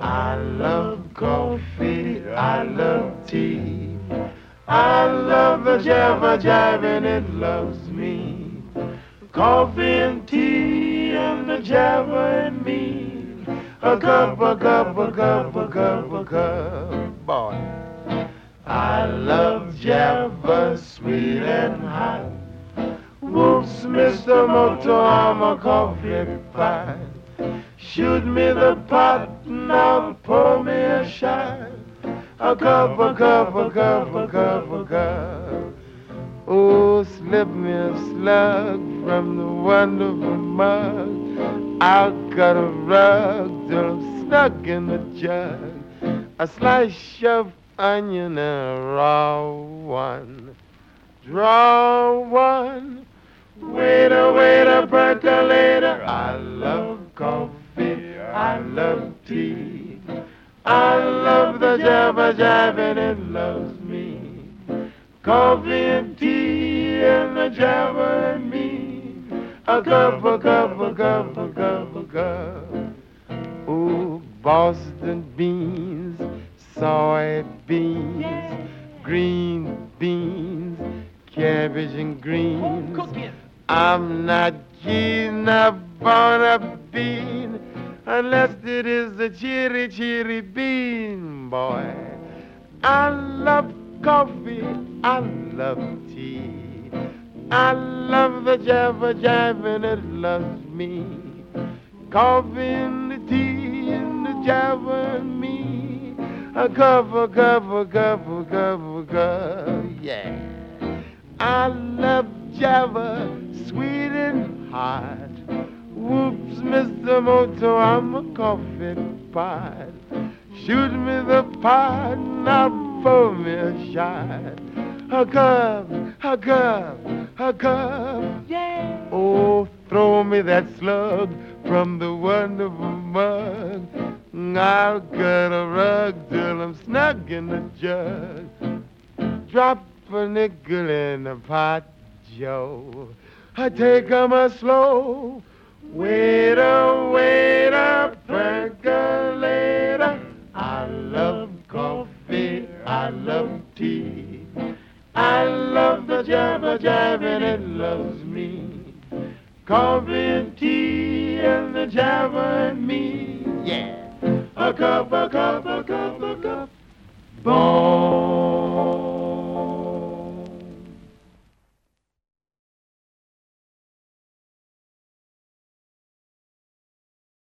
I love coffee, I love tea. I love the jabber jive and it loves me. Coffee and tea and the jabber and me. A cup, a cup, a cup, a cup, a cup. Boy, I love jabber sweet and hot. Whoops, Mr. Moto, I'm a coffee pot. Shoot me the pot, now pour me a shot. A cup, a cup, a cup, a cup, a cup. Oh, slip me a slug from the wonderful mug. I'll cut a rug till I'm stuck in the jug. A slice of onion and a raw one. Draw one. Waiter, waiter, percolator. I love coffee, I love tea. I love the jabber jive and it loves me. Coffee and tea and the jabber and me. A cup, a cup, a cup, a cup, a cup. Oh, Boston beans, soybeans, green beans, cabbage and greens. I'm not keen upon a bean unless it is a cheery, cheery bean, boy. I love coffee, I love tea. I love the jabber jive and it loves me. Coffee and the tea and the jabber and me. A cup, a cup, a cup, a cup, a cup, yeah. I love jabber, sweet and hot. Whoops, Mr. Moto, I'm a coffee pot. Shoot me the pot, now pour me a shot. A cup, a cup, a cup, yeah. Oh, throw me that slug from the wonderful mug. I'll cut a rug till I'm snug in the jug. Drop a nickel in the pot, Joe. I take 'em a slow. Waiter, waiter, percolator. I love coffee, I love tea. I love the jabber jive and it loves me. Coffee and tea and the jabber and me. Yeah. A cup, a cup, a cup, a cup. Boom.